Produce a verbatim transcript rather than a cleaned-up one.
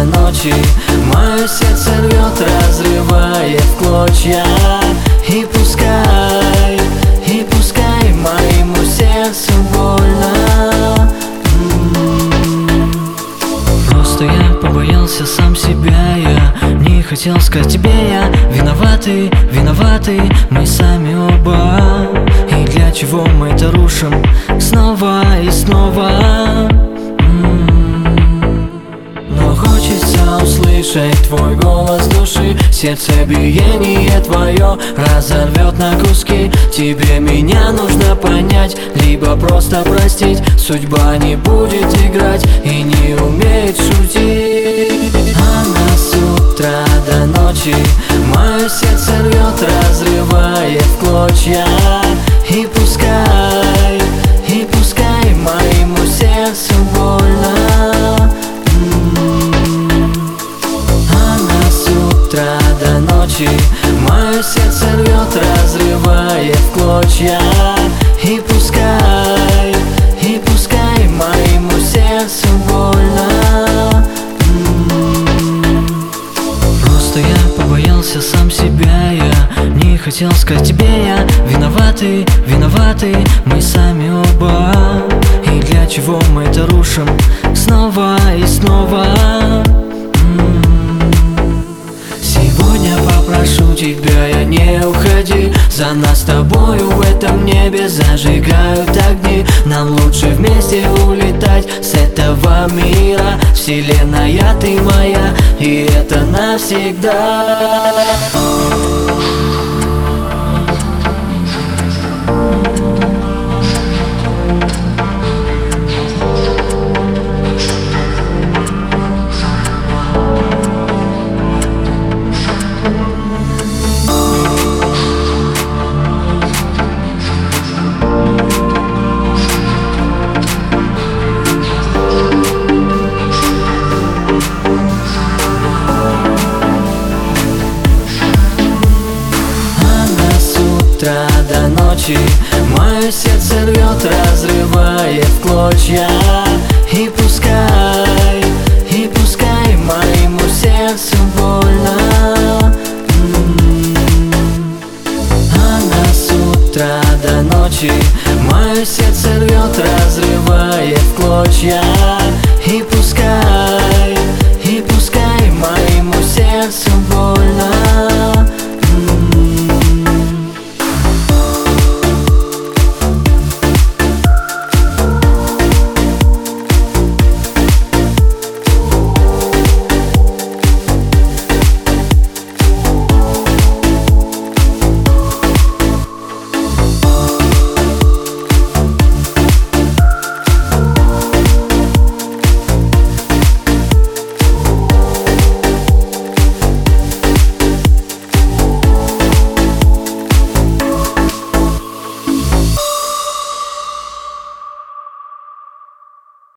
до ночи. Мое сердце рвет, разрывает в клочья. И пускай, и пускай моему сердцу больно. Просто я побоялся сам себя, я не хотел сказать тебе, я виноваты, виноваты мы сами оба. И для чего мы это рушим снова и снова? Но хочется услышать твой голос души. Сердце биение твое разорвет на куски. Тебе меня нужно понять, либо просто простить. Судьба не будет играть и не умеет шутить. Она с утра до ночи мое сердце рвет, разрывает в клочья. И пускай, и пускай моему сердцу больно. Она с утра до ночи мое сердце рвет, разрывает в клочья. И пускай, и пускай моему сердцу больно. Просто я побоялся сам себя, я не хотел сказать тебе, я виноваты, виноваты мы сами оба. И для чего мы это рушим снова и снова? Сегодня попрошу тебя, я не уходи. За нас с тобою в этом небе зажигают огни. Нам лучше вместе улетать с этого мира. Вселенная, ты моя, и это навсегда. До ночи мое сердце рвет, разрывает в клочья.